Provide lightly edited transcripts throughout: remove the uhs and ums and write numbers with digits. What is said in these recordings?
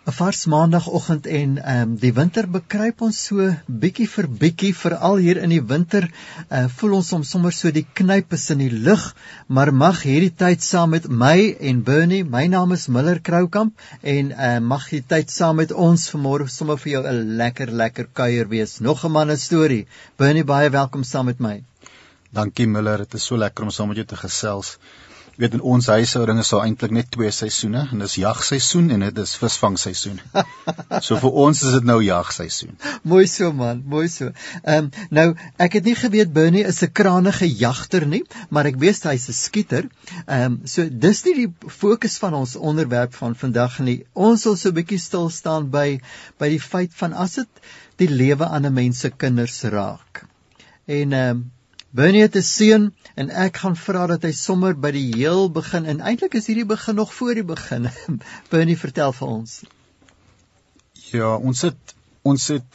'n vars maandagoggend en die winter bekruip ons so bietjie vir bietjie, veral hier in die winter voel ons sommer so die knyp is in die lug, maar mag hierdie tyd saam met my en Bernie, my naam is Miller Kroukamp en mag die tyd saam met ons vanmôre sommer vir jou 'n lekker kuier wees. Nog 'n man 'n storie. Bernie, baie welkom saam met my. Dankie Miller, dit is so lekker om saam met jou te gesels. Jy weet, in ons huishouding is daar eintlik net 2 seisoene, en dis jagseisoen en dit is visvangseisoen. So vir ons is dit nou jagseisoen. Mooi so man, mooi so. Nou, ek het nie geweet Bernie is 'n kranige jagter nie, maar ek weet hy's 'n skieter. So dis nie die fokus van ons onderwerp van vandag nie. Ons wil so 'n bietjie stil staan by die feit van as dit die lewe aan 'n mens se kinders raak. En Bernie het 'n seun en ek gaan vra dat hy sommer by die heel begin, en eintlik is hierdie begin nog voor die begin. Bernie, vertel vir ons. Ja, ons het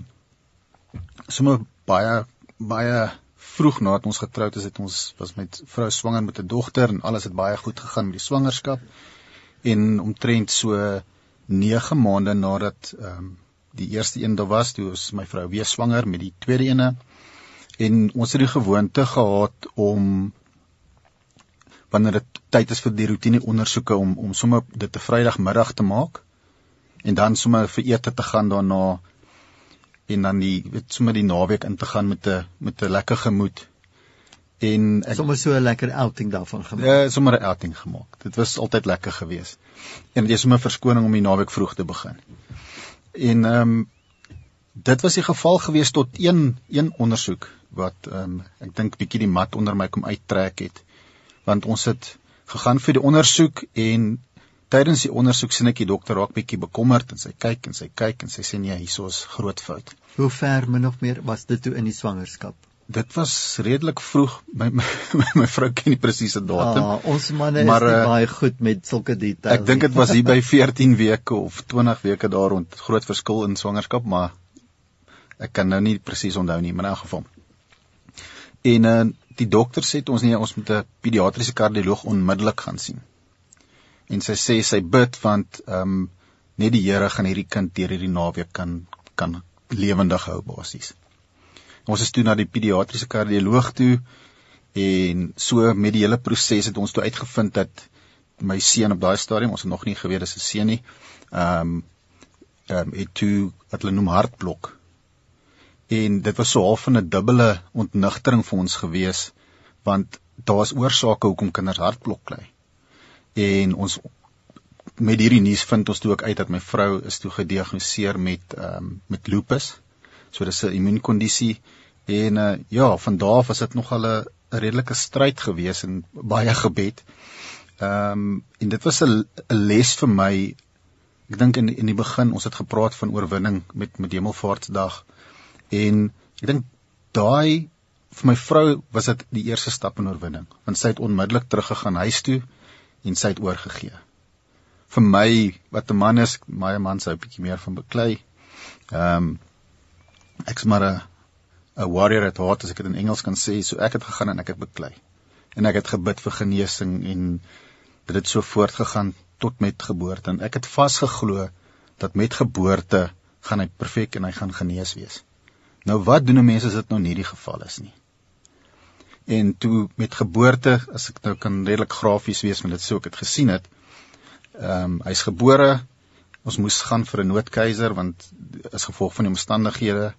sommer baie vroeg nadat ons getroud is, was met vrou swanger met 'n dogter en alles het baie goed gegaan met die swangerskap. En omtrent so 9 maande nadat die eerste een daar was, toe was my vrou weer swanger met die tweede ene. En ons het die gewoonte gehad om, wanneer dit tyd is vir die routine ondersoeke, om sommer dit 'n Vrydagmiddag te maak, en dan sommer vir ete te gaan daarna, en dan sommer die naweek in te gaan met 'n lekker gemoed. En sommer so 'n lekker outing daarvan gemaak. Sommer 'n outing gemaak. Dit was altyd lekker geweest. En dit is sommer verskoning om die naweek vroeg te begin. En dit was die geval geweest tot een ondersoek wat ek dink bietjie die mat onder my kom uittrek het, want ons het gegaan vir die ondersoek en tydens die ondersoek sien ek die dokter raak bietjie bekommerd en sy kyk en sy sê nee, hierso is groot fout. Hoe ver min of meer was dit toe in die swangerskap? Dit was redelik vroeg. My vrou ken die presiese datum. Ons manne is nie baie goed met sulke details. Ek dink dit was hier by 14 weke of 20 weke daar rond. Groot verskil in swangerskap, maar ek kan nou nie presies onthou nie, maar in elk geval. En die dokter sê ons moet 'n pediatriese kardioloog onmiddellik gaan sien. En sy sê sy bid, want net die Here gaan hierdie kind deur hierdie naweek kan lewendig hou basies. Ons is toe na die pediatriese kardioloog toe, en so met die hele proses het ons toe uitgevind dat my seun op daai stadium, ons het nog nie geweet dis 'n seun nie, het toe wat hulle noem hartblok. En dit was so half van 'n dubbele ontnigtering vir ons gewees, want daar is oorsake hoekom kinders hartblok kry. En ons met hierdie nuus vind ons toe ook uit dat my vrou is toe gediagnoseer met lupus. So dis 'n immuunkondisie. En van daar af was dit nogal 'n redelike stryd gewees en baie gebed. En dit was 'n les vir my. Ek dink in die begin ons het gepraat van oorwinning met Hemelvaartsdag. En ek dink vir my vrou was dit die eerste stap in oorwinning, want sy het onmiddellik teruggegaan huis toe en sy het oorgegee. Vir my, wat 'n man is, my man sou 'n bietjie meer van beklei. Ek is maar 'n warrior at heart, as ek dit in Engels kan sê, so ek het gegaan en ek het beklei. En ek het gebid vir genesing en dit het so voortgegaan tot met geboorte. En ek het vasgeglo dat met geboorte gaan hy perfek en hy gaan genees wees. Nou wat doen mense as dit nou nie die geval is nie? En toe met geboorte, as ek nou kan redelik grafies wees met dit so ek het gesien het, hy's gebore, ons moes gaan vir 'n noodkeiser, want as gevolg van die omstandighede,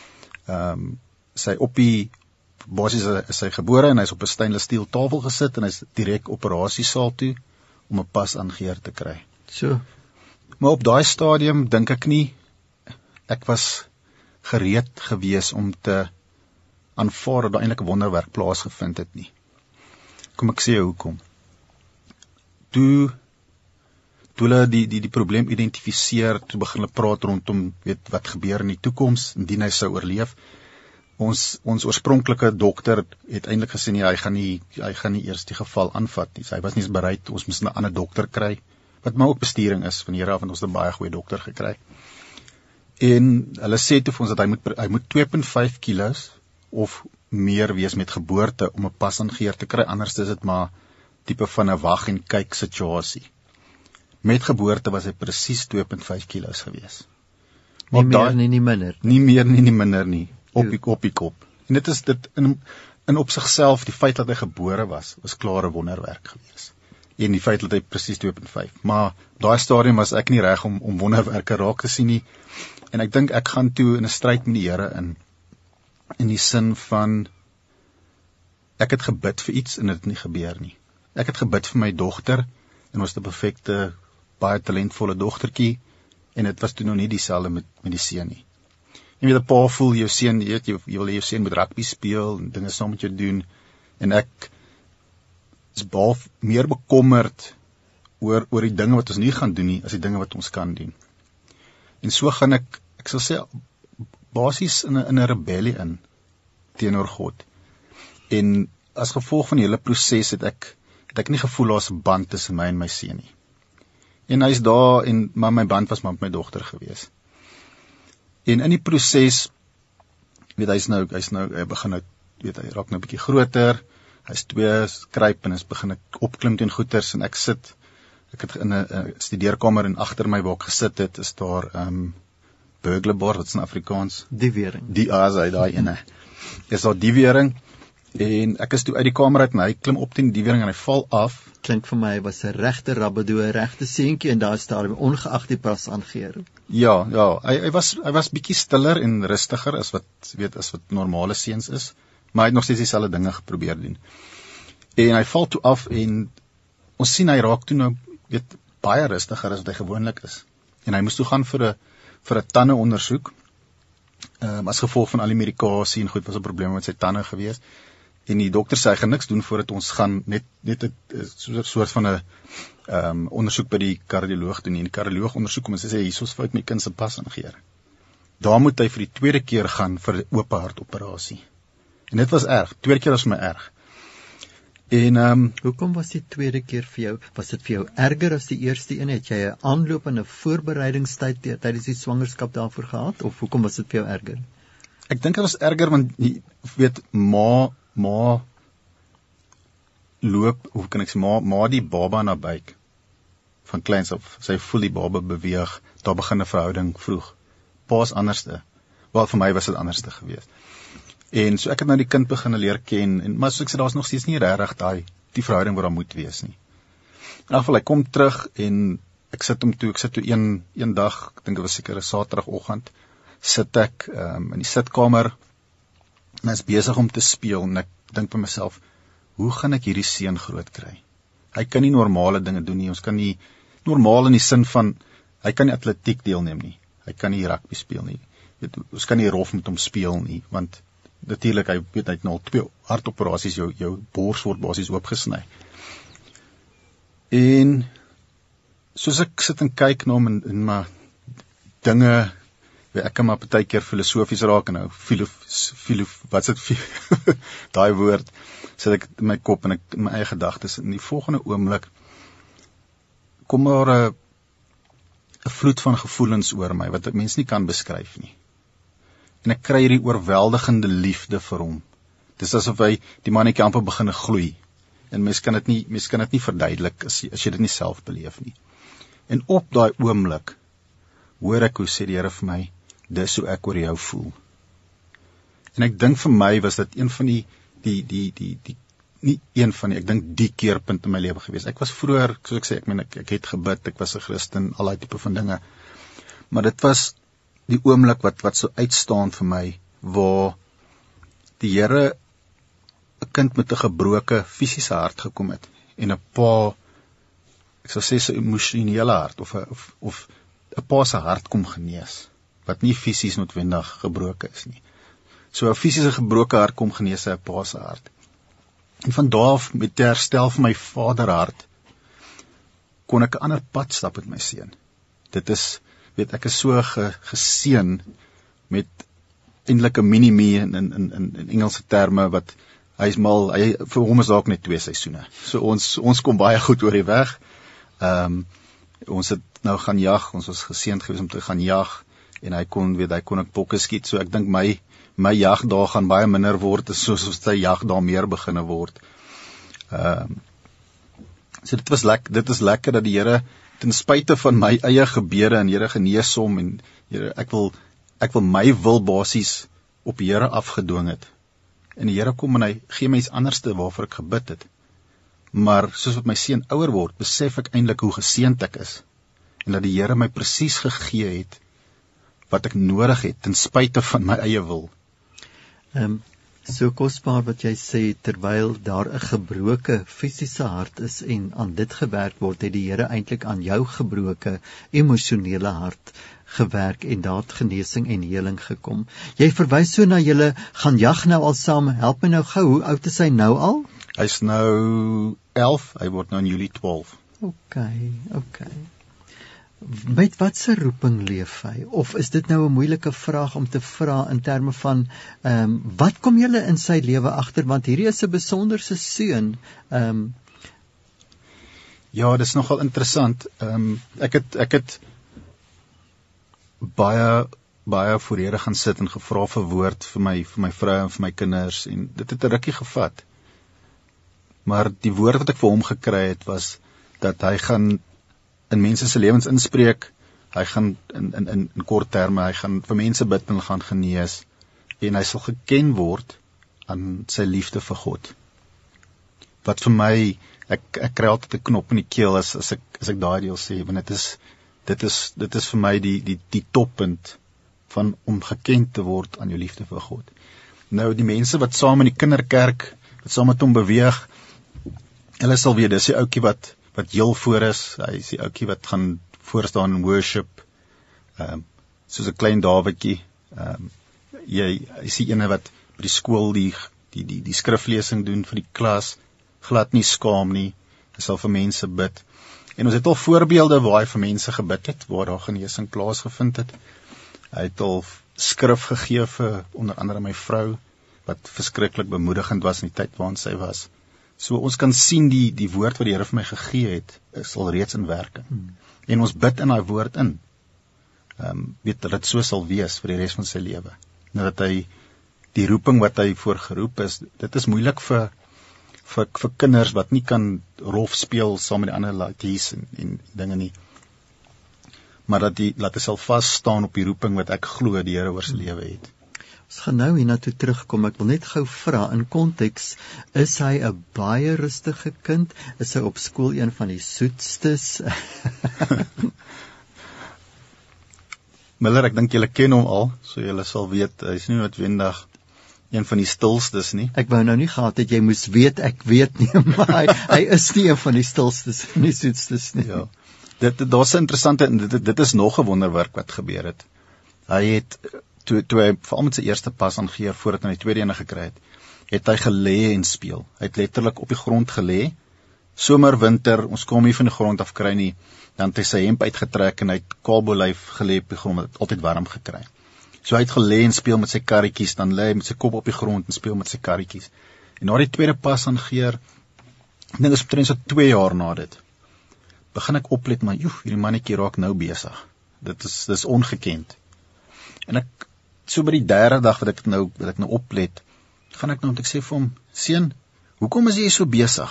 basis is hy gebore en hy's op 'n stainless steel tafel gesit en hy's direk operasiesaal toe om 'n pas aangeheer te kry. So. Maar op daai stadium dink ek nie, ek was gereed gewees om te aanvaar dat daar eintlik 'n wonderwerk plaasgevind het nie. Kom ek sê jou hoekom. Toe hulle die probleem identifiseer, toe begin hulle praat rondom wat gebeur in die toekoms indien hy sou oorleef. Ons oorspronklike dokter het eintlik gesê nee, hy gaan nie eers die geval aanvat nie. Hy was nie bereid, ons moes 'n ander dokter kry, wat maar ook besturing is van Here af, want ons het 'n baie goeie dokter gekry. En hulle sê toe vir ons dat hy moet 2.5 kilos of meer wees met geboorte om 'n pas aangeheer te kry, anders is dit maar tipe van 'n wag en kyk situasie. Met geboorte was hy presies 2.5 kilos gewees. Nie meer nie minder. Nie meer nie minder nie, op die kop. En dit is dit in op sigself, die feit dat hy gebore was klare wonderwerk gewees. En die feit dat hy presies 2.5. Maar daai stadium was ek nie reg om wonderwerke raak te sien nie. En ek dink ek gaan toe in 'n stryd met die Here in die sin van ek het gebid vir iets en dit het nie gebeur nie. Ek het gebid vir my dogter en ons het 'n perfekte, baie talentvolle dogtertjie en dit was toe nog nie dieselfde met die seun nie. Jy weet, 'n pa voel jou seun, jy wil jou seun met rugby speel en dinge saam met jou doen en ek is meer bekommerd oor die dinge wat ons nie gaan doen nie as die dinge wat ons kan doen. En so gaan ek sal sê basies in 'n rebellie in teenoor God. En as gevolg van die hele proses het ek nie gevoel daar's 'n band tussen my en my seun nie. En hy's daar maar my band was maar met my dogter gewees. En in die proses, weet hy begin nou, weet hy raak nou 'n bietjie groter. Hy's 2, skryp en is begin ek opklim teen goeters en ek het in 'n studeerkamer en agter my waar ek gesit het, is daar burglarboard, wat is in Afrikaans? Diewering. Daai ene. Is daar diewering en ek is toe uit die kamer uit en hy klim op teen die diewering en hy val af. Klink vir my, hy was 'n regte rabbedoe, 'n regte seentjie en daar staan ongeag die pas aangeheer. Ja, hy was bietjie stiller en rustiger as wat normale seuns is, maar hy het nog steeds dieselfde dinge geprobeer doen. En hy val toe af en ons sien hy raak toe nou, baie rustiger as wat hy gewoonlik is. En hy moes toe gaan vir 'n tandeondersoek. As gevolg van al die medikasie en goed was 'n probleem met sy tande gewees. En die dokter sê hy gaan niks doen voordat ons gaan net 'n soort van 'n ondersoek by die kardioloog doen. En die kardioloog ondersoek hom en sê hier is fout met kind se pas aangeheer. Daar moet hy vir die tweede keer gaan vir 'n oop hartoperasie. En dit was erg. Tweede keer was vir my erg. En hoekom was die tweede keer vir jou? Was dit vir jou erger as die eerste een? Het jy 'n aanloop en 'n voorbereidingstyd tydens die swangerskap daarvoor gehad of hoekom was dit vir jou erger? Ek dink dit was erger want jy weet ma loop, hoe kan ek sê, ma die baba na buik van kleins af. Sy voel die baba beweeg, daar begin 'n verhouding vroeg. Pa's anderste. Wel vir my was dit anderste geweest. En so ek het nou die kind begin leer ken maar soos ek sê daar's nog steeds nie regtig die verhouding wat daar moet wees nie. In elk geval hy kom terug en ek sit toe een dag, ek dink dit was seker 'n Saterdagoggend, sit ek in die sitkamer en is besig om te speel en ek dink by myself, hoe gaan ek hierdie seun groot kry? Hy kan nie normale dinge doen nie. Ons kan nie normaal in die sin van hy kan nie atletiek deelneem nie. Hy kan nie rugby speel nie. Ons kan nie rof met hom speel nie want natuurlik hy het nou al 2 hartoperasies, jou bors word basies oopgesny. En soos ek sit en kyk na hom en maar dinge, ek kan maar partykeer filosofies raak en nou wat is dit daai woord, sit ek in my kop en ek in my eie gedagtes in die volgende oomblik kom daar 'n vloed van gevoelens oor my wat ek mens nie kan beskryf nie. En ek kry hierdie oorweldigende liefde vir hom. Dis asof hy die mannetjie amper begin gloei. En mens kan dit nie verduidelik as jy dit nie self beleef nie. En op daai oomblik hoor ek hoe sê die Here vir my, dis hoe ek oor jou voel. En ek dink vir my was dit een van nie een van die, ek dink die keerpunt in my lewe gewees. Ek was vroeër, soos ek sê, ek het gebid, ek was 'n Christen, al daai tipe van dinge. Maar dit was die oomblik wat so uitstaan vir my, waar die Here 'n kind met 'n gebroke fisiese hart gekom het, en 'n pa, ek sal sê sy emosionele hart, of 'n pa se hart kom genees, wat nie fisies noodwendig gebroke is nie. So 'n fisiese gebroke hart kom genees sy 'n pa se hart. En van daar af, met die herstel van my vaderhart, kon ek 'n ander pad stap met my seun. Dit is, ek is so geseën met eintlik 'n mini-me in Engelse terme, wat vir hom is daar ook net 2 seisoene. So ons kom baie goed oor die weg. Ons het nou gaan jag, ons was geseënd geweest om te gaan jag, en hy kon ek bokke skiet, so ek dink my jagdae gaan baie minder word, soos sy jagdae meer beginne word. So dit is lekker dat die Here ten spyte van my eie gebede en Here genees hom en Here, ek wil my wil basies op die Here afgedwing het. En die Here kom en hy gee my iets anderste waarvoor ek gebid het. Maar soos wat my seun ouer word, besef ek eintlik hoe geseënd ek is. En dat die Here my presies gegee het wat ek nodig het, ten spyte van my eie wil. So kosbaar wat jy sê, terwyl daar 'n gebroke fisiese hart is en aan dit gewerk word, het die Here eintlik aan jou gebroke emosionele hart gewerk en daar het genesing en heling gekom. Jy verwys so na julle gaan jag nou al saam, help my nou gou, hoe oud is hy nou al? Hy's nou 11, hy word nou in Julie 12. Okay. Met watse roeping leef hy? Of is dit nou 'n moeilike vraag om te vra in terme van, wat kom julle in sy lewe agter, want hierdie is 'n besonderse seun. Ja, dis nogal interessant. Ek het baie voorhede gaan sit en gevra vir woord vir my vrou en vir my kinders, en dit het 'n rukkie gevat. Maar die woord wat ek vir hom gekry het, was dat hy gaan in mense se lewens inspreek, hy gaan in kort terme, hy gaan vir mense bid en gaan genees, en hy sal geken word aan sy liefde vir God. Wat vir my, ek kry altyd 'n knop in die keel as ek daai deel sê, want dit is vir my die toppunt van om geken te word aan jou liefde vir God. Nou die mense wat saam in die kinderkerk, wat saam met hom beweeg, hulle sal weet, dis die ouetjie wat heel voor is, hy is die ouetjie wat gaan voorstaan in worship, soos 'n klein Dawidjie, hy is die ene wat by die skool die skriflesing doen vir die klas, glad nie skaam nie, hy sal vir mense bid, en ons het al voorbeelde waar hy vir mense gebid het, waar daar genesing plaasgevind het, hy het al skrif gegee vir onder andere my vrou, wat verskriklik bemoedigend was in die tyd waarin sy was. So ons kan sien die woord wat die Here vir my gegee het, is al reeds in werking. En ons bid in daai woord in. Weet dat dit so sal wees vir die res van sy lewe. Nou dat hy die roeping wat hy voor geroep is, dit is moeilik vir kinders wat nie kan rof speel saam met die ander laaties en dinge nie. Maar dat hy sal vas staan op die roeping wat ek glo die Here oor sy lewe het. Ons gaan nou hiernatoe terugkom. Ek wil net gou vra in konteks, is hy 'n baie rustige kind? Is hy op skool een van die soetstes? Miller, ek dink julle ken hom al, so julle sal weet, hy is nie noodwendig een van die stilstes nie. Ek wou nou nie gehad dat jy moes weet, ek weet nie, maar hy is nie een van die stilstes en die soetstes nie. Ja. Daar's 'n interessante, en dit is nog 'n wonderwerk wat gebeur het. Hy het toe hy veral met sy eerste pas aangeheer voordat hy die tweede ene gekry het hy gelê en speel. Hy het letterlik op die grond gelê. Somer, winter, ons kon hom nie van die grond af kry nie. Dan het hy sy hemp uitgetrek en hy het kaalbolyf gelê op die grond, het altyd warm gekry. So hy het gelê en speel met sy karretjies, dan lê hy met sy kop op die grond en speel met sy karretjies. En na die tweede pas aangeheer, ek dink is omtrent so 2 jaar na dit, begin ek oplet, maar hierdie mannetjie raak nou besig. Dit is ongekend. En ek so by die 3de dag wat ek nou oplet, gaan ek nou en ek sê vir hom, seun, hoekom is jy so besig?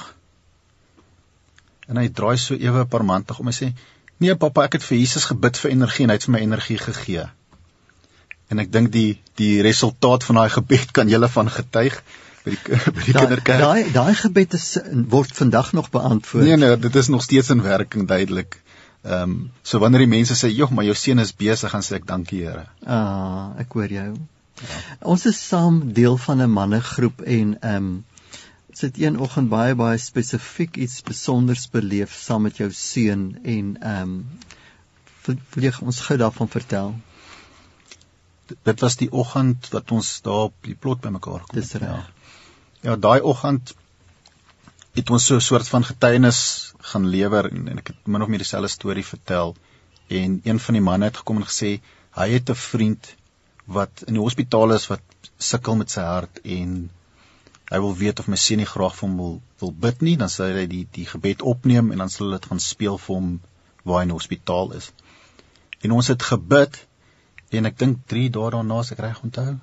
En hy draai so ewe parmantig om en sê, nee papa, ek het vir Jesus gebid vir energie en hy het vir my energie gegee. En ek dink die resultaat van daai gebed kan julle van getuig by die kinderkerk. Daai gebed word vandag nog beantwoord. Nee, dit is nog steeds in werking, duidelik. So wanneer die mense sê, joh, maar jou seun is besig, dan sê ek, dankie Here. Ek hoor jou. Ja. Ons is saam deel van 'n mannegroep en ons het een oggend baie spesifiek iets besonders beleef saam met jou seun en wil jy ons gou daarvan vertel? Dit was die oggend wat ons daar op die plot bymekaar kom. Dis reg. Ja, daai oggend het ons so 'n soort van getuienis gaan lewer en ek het min of meer dieselfde storie vertel en een van die manne het gekom en gesê hy het 'n vriend wat in die hospitaal is wat sukkel met sy hart en hy wil weet of my seun nie graag vir hom wil bid nie, dan sal hy die gebed opneem en dan sal hulle dit gaan speel vir hom waar hy in die hospitaal is. En ons het gebid en ek dink 3 dae daarna as ek reg onthou,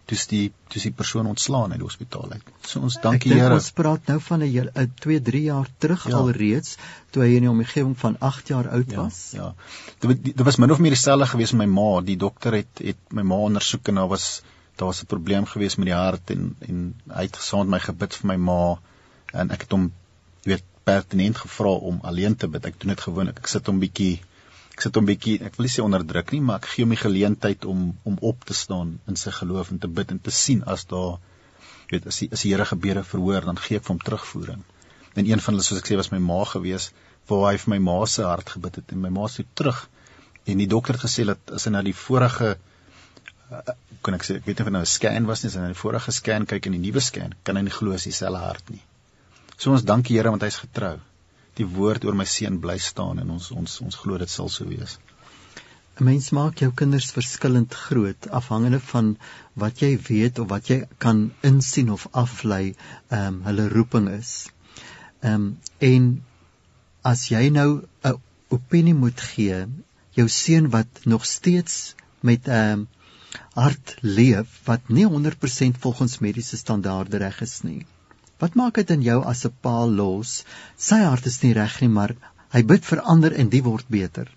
toes die persoon ontslaan uit die hospitaal uit. So ons dank die Ek Here. dink ons praat nou van 2-3 jaar terug alreeds, toe hy in die omgewing van 8 jaar oud was. Ja. Dit was min of meer dieselfde gewees met my ma. Die dokter het my ma ondersoek en daar was 'n probleem gewees met die hart en hy het saam met my gebid vir my ma en ek het hom pertinent gevra om alleen te bid. Ek doen dit gewoonlik. Ek sit hom bietjie, ek wil nie sê onderdruk nie, maar ek gee hom die geleentheid om op te staan in sy geloof en te bid en te sien as daar, as die Here gebede verhoor, dan gee ek vir hom terugvoering. En een van hulle, soos ek sê, was my ma gewees, waar hy vir my ma se hart gebid het en my ma se terug. En die dokter het gesê dat as hy na die vorige kan ek sê, ek weet nie of nou 'n scan was nie, as hy na die vorige scan kyk en die nuwe scan, kan hy nie glo as dieselfde hart nie. So ons dank die Here want hy is getrou. Die woord oor my seun bly staan en ons glo dit sal so wees. 'n Mens maak jou kinders verskillend groot, afhangende van wat jy weet of wat jy kan insien of aflei hulle roeping is. En as jy nou 'n opinie moet gee, jou seun wat nog steeds met hart leef, wat nie 100% volgens mediese standaarde reg is nie. Wat maak dit in jou as 'n pa los? Sy hart is nie reg nie, maar hy bid vir ander en die word beter.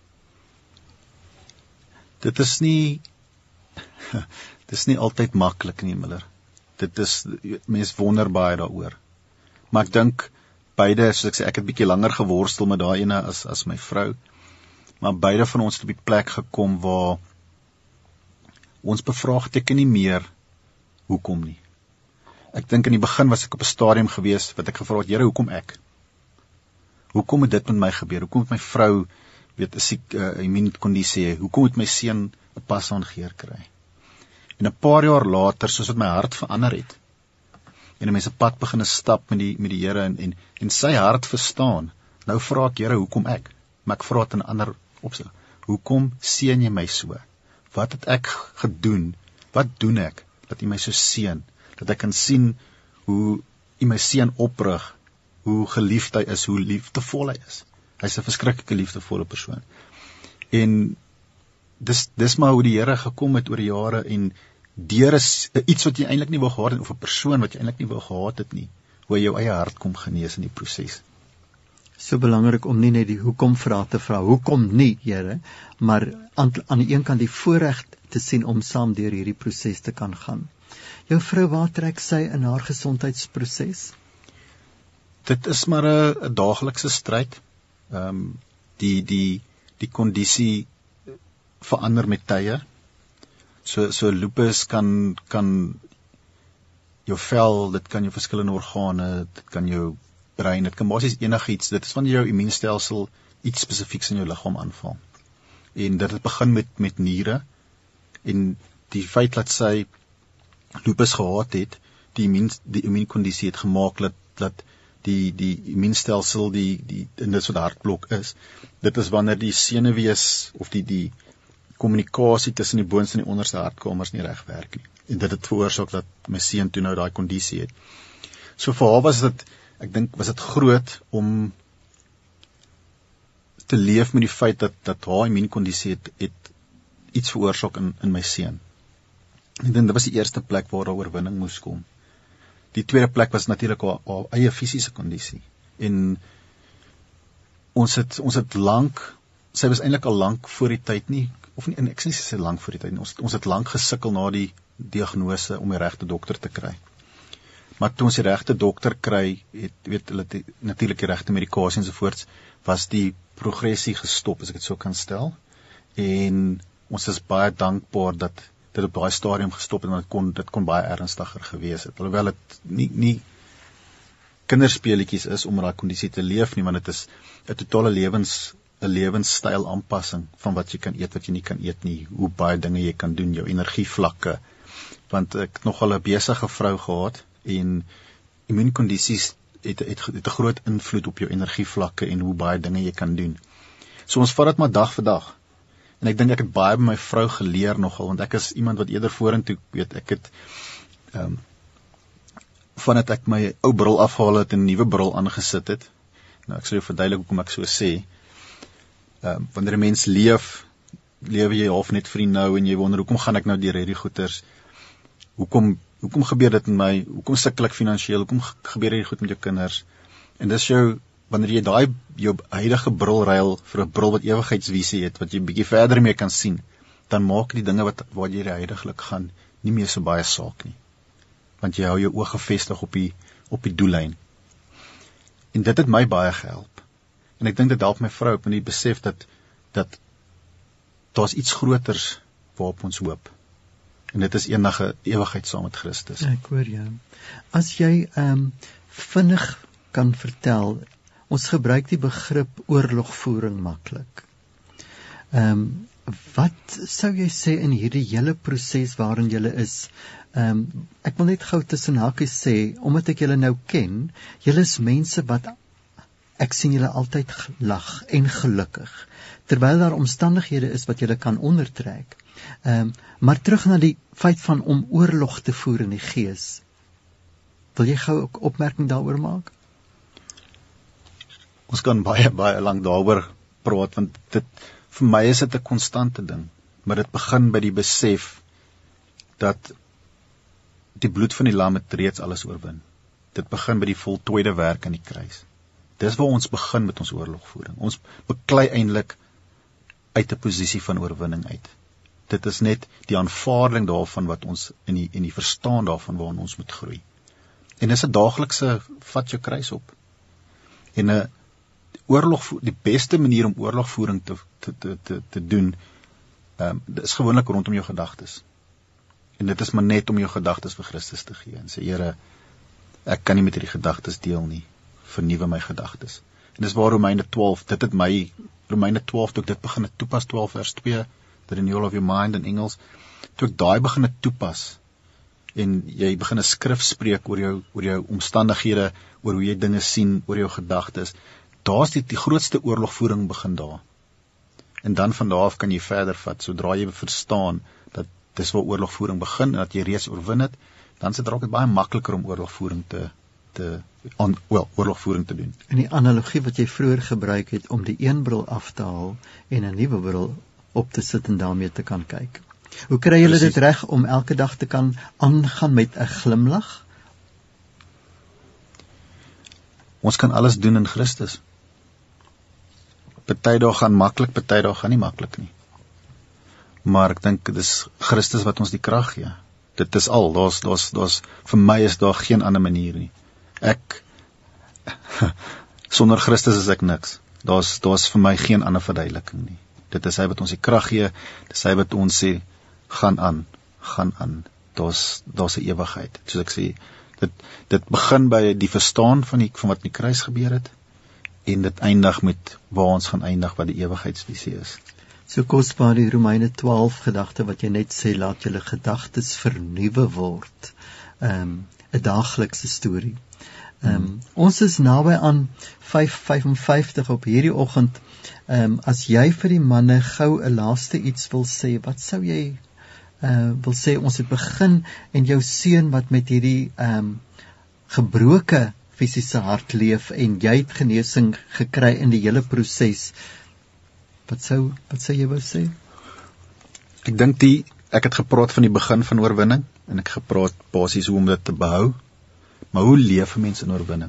Dit is nie altyd maklik nie, Miller. Mens wonder baie daaroor. Maar ek dink beide, soos ek sê, ek het bietjie langer geworstel met daai ene as my vrou. Maar beide van ons het op die plek gekom waar ons bevraagteken nie meer hoekom nie. Ek dink in die begin was ek op 'n stadium gewees wat ek gevra het, Here, hoekom ek? Hoekom moet dit met my gebeur? Hoekom moet my vrou 'n siek immuunkondisie hê? Hoekom moet my seun 'n pas aangeheer kry? En 'n paar jaar later, soos wat my hart verander het, en 'n mens 'n pad begin stap met die Here en sy hart verstaan, nou vra ek, Here, hoekom ek? Maar ek vra dit in 'n ander opsig. Hoekom seën jy my so? Wat het ek gedoen? Wat doen ek dat U my so seën? Dat ek kan sien hoe U my seun oprig, hoe geliefd hy is, hoe liefdevol hy is. Hy's 'n verskriklike liefdevolle persoon. En dis maar hoe die Here gekom het oor die jare en deur is iets wat jy eintlik nie wou gehad het, of 'n persoon wat jy eintlik nie wou gehad het nie, hoe jou eie hart kom genees in die proses. So belangrik om nie net die hoekom vrae te vra, hoekom nie, Here, maar aan die een kant die voorreg te sien om saam deur hierdie proses te kan gaan. Jou vrou, waar trek sy in haar gesondheidsproses? Dit is maar 'n daaglikse stryd. Die kondisie verander met tye. So lupus kan jou vel, dit kan jou verskillende organe, dit kan jou brein, dit kan basies enigiets, dit is wanneer jou immuunstelsel iets spesifieks in jou liggaam aanval. En dit het begin met niere, en die feit dat sy lupus gehad het, die immuunkondisie het gemaak dat die immuunstelsel in dit soort hartblok is. Dit is wanneer die senuwees of die kommunikasie tussen die boonste en die onderste hartkamers nie reg werk nie. En dit het veroorsaak dat my seun toe nou daai kondisie het. So vir haar was dit, ek dink, was dit groot om te leef met die feit dat haar immuunkondisie het iets veroorsaak in my seun. Ek dink dit was die eerste plek waar daar oorwinning moes kom. Die tweede plek was natuurlik haar eie fisiese kondisie. En ons het lank, sy was eintlik al lank voor die tyd nie, of nie, ek sê nie sy lank voor die tyd nie, ons het lank gesukkel na die diagnose om die regte dokter te kry. Maar toe ons die regte dokter kry, hulle natuurlik die regte medikasie ensovoorts, was die progressie gestop, as ek dit so kan stel. En ons is baie dankbaar dat dit op daai stadium gestop het, want dit kon baie ernstiger gewees het. Alhoewel dit nie kinderspeletjies is om met daai kondisie te leef nie, want dit is 'n totale lewenstyl aanpassing van wat jy kan eet, wat jy nie kan eet nie, hoe baie dinge jy kan doen, jou energievlakke. Want ek het nogal 'n besige vrou gehad en immuunkondisies het 'n groot invloed op jou energievlakke en hoe baie dinge jy kan doen. So ons vat dit maar dag vir dag. En ek dink ek het baie by my vrou geleer nogal, want ek is iemand wat eerder vorentoe ek het vandat ek my ou bril afgehaal het en 'n nuwe bril aangesit het. Nou ek sal jou verduidelik hoekom ek so sê. Wanneer 'n mens lewe jy half net vir die nou en jy wonder hoekom gaan ek nou deur hierdie goeters. Hoekom gebeur dit in my? Hoekom sukkel ek finansiëel? Hoekom gebeur hierdie goed met jou kinders? En dis wanneer jy jou huidige bril ruil vir 'n bril wat ewigheidsvisie het, wat jy bietjie verder mee kan sien, dan maak die dinge waar jy heiliglik gaan nie meer so baie saak nie. Want jy hou jou oë gefestig op die doellyn. En dit het my baie gehelp. En ek dink dit help my vrou op die besef dat daar's iets groters waarop ons hoop. En dit is eendag ewigheid saam met Christus. Ek hoor jou. As jy vinnig kan vertel, ons gebruik die begrip oorlogvoering maklik. Wat sou jy sê in hierdie hele proses waarin jy is? Ek wil net gou tussen hakies sê, omdat ek julle nou ken, julle is mense wat ek sien julle altyd lag en gelukkig, terwyl daar omstandighede is wat julle kan ondertrek. Maar terug na die feit van om oorlog te voer in die gees. Wil jy gou 'n opmerking daaroor maak? Ons kan baie lank daaroor praat, want vir my is dit 'n konstante ding, maar dit begin by die besef dat die bloed van die lam het reeds alles oorwin. Dit begin by die voltooide werk aan die kruis. Dis waar ons begin met ons oorlogvoering. Ons beklei eintlik uit 'n posisie van oorwinning uit. Dit is net die aanvaarding daarvan wat ons in die verstaan daarvan waarin ons moet groei. En dis 'n daaglikse vat jou kruis op. En die beste manier om oorlogvoering te doen, is gewoonlik rondom jou gedagtes. En dit is maar net om jou gedagtes vir Christus te gee. En sê, Here, ek kan nie met hierdie gedagtes deel nie. Vernuwe my gedagtes. En dis waar Romeine 12, Romeine 12, toe ek dit begin toepas, 12 vers 2, the renewal of your mind in Engels, toe ek daai begin toepas, en jy begin 'n skrif spreek oor jou omstandighede, oor hoe jy dinge sien, oor jou gedagtes, daar's die grootste oorlogvoering begin daar. En dan van daar af kan jy verder vat, sodra jy verstaan dat dis waar oorlogvoering begin, en dat jy reeds oorwin het, dan is dit raak baie makliker om oorlogvoering oorlogvoering te doen. En die analogie wat jy vroeër gebruik het, om die een bril af te haal, en 'n nuwe bril op te sit en daarmee te kan kyk. Hoe kry julle dit reg om elke dag te kan aangaan met 'n glimlag? Ons kan alles doen in Christus. Party dae gaan maklik, party dae gaan nie maklik nie. Maar ek dink dit is Christus wat ons die krag gee. Dit is al, daar's vir my is daar geen ander manier nie. Sonder Christus is ek niks. Daar's vir my geen ander verduideliking nie. Dit is hy wat ons die krag gee, dit is hy wat ons sê, gaan aan. Daar's 'n ewigheid. Soos ek sê, dit begin by die verstaan van wat in die kruis gebeur het, en dit eindig met waar ons gaan eindig, wat die ewigheidsvisie is. So kosbaar die Romeine 12 gedagte wat jy net sê, laat julle gedagtes vernuwe word. 'n Daaglikse storie. Ons is naby aan 5:55 op hierdie oggend. As jy vir die manne gou 'n laaste iets wil sê, wat sou jy wil sê? Ons het begin, en jou seun wat met hierdie gebroke fisiese hart leef, en jy het genesing gekry in die hele proses. Wat sou jy wou sê? Ek dink ek het gepraat van die begin van oorwinning, en ek gepraat basies hoe om dit te behou. Maar hoe leef 'n mens in oorwinning?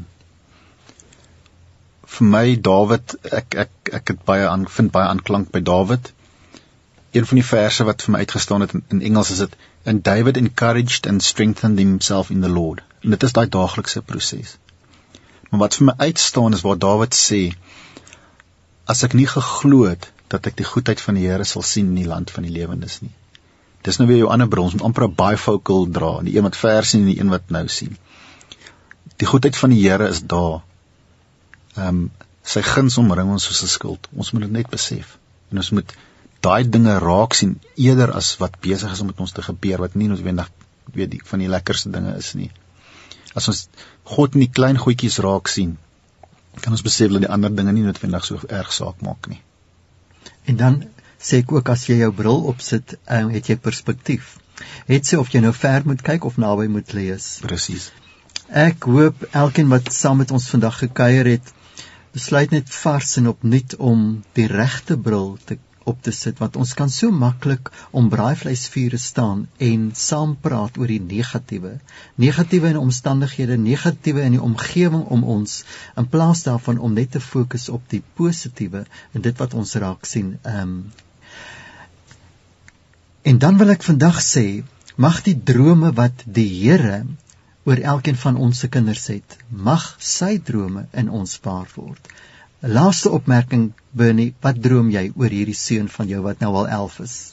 Vir my, Dawid, ek vind baie aanklank by Dawid. Een van die verse wat vir my uitgestaan het in Engels is dit, and David encouraged and strengthened himself in the Lord. En dit is daai daaglikse proses. Maar wat vir my uitstaan is waar Dawid sê, as ek nie geglo het dat ek die goedheid van die Here sal sien in die land van die lewendes nie. Dis nou weer jou ander bril, ons moet amper 'n bifocal dra, die een wat ver sien en die een wat nou sien. Die goedheid van die Here is daar. Sy guns omring ons soos 'n skild. Ons moet dit net besef. En ons moet daai dinge raak sien, eerder as wat besig is om met ons te gebeur, wat nie noodwendig van die lekkerste dinge is nie. As ons God in die klein goedjies raak sien, kan ons besef dat die ander dinge nie noodwendig so erg saak maak nie. En dan sê ek ook, as jy jou bril opsit, het jy perspektief. Het sê of jy nou ver moet kyk of naby moet lees. Presies. Ek hoop elkeen wat saam met ons vandag gekuier het, besluit net vars en opnuut om die regte bril op te sit, want ons kan so maklik om braaivleisvure staan en saam praat oor die negatiewe in omstandighede, negatiewe in die omgewing om ons, in plaas daarvan om net te fokus op die positiewe en dit wat ons raak sien. En dan wil ek vandag sê, mag die drome wat die Here oor elkeen van ons se kinders het, mag sy drome in ons waar word. Laaste opmerking, Bernie, wat droom jy oor hierdie seun van jou wat nou al 11 is?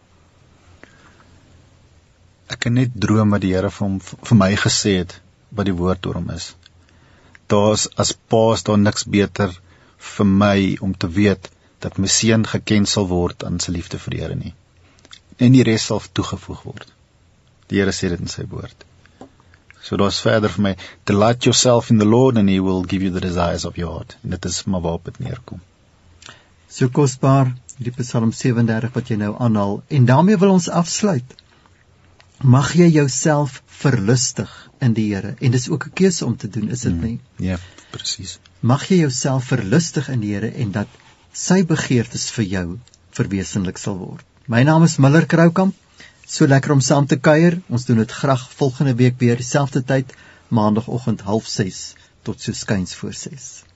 Ek kan net droom wat die Here vir my gesê het, wat die woord oor hom is. As pa is daar niks beter vir my om te weet, dat my seun geken sal word aan sy liefde vir die Here nie. En die res sal toegevoeg word. Die Here sê dit in sy woord. So daar's verder vir my, delight yourself in the Lord and He will give you the desires of your heart. En dit is maar waarop dit neerkom. So kosbaar, hierdie Psalm 37 wat jy nou aanhaal, en daarmee wil ons afsluit. Mag jy jouself verlustig in die Here, en dis ook 'n keuse om te doen, is dit nie? Ja, presies. Mag jy jouself verlustig in die Here, en dat sy begeertes vir jou verwesenlik sal word. My naam is Miller Kroukamp. So lekker om saam te kuier. Ons doen dit graag volgende week weer dieselfde tyd, maandagooggend 5:30 tot so skuins voor 6.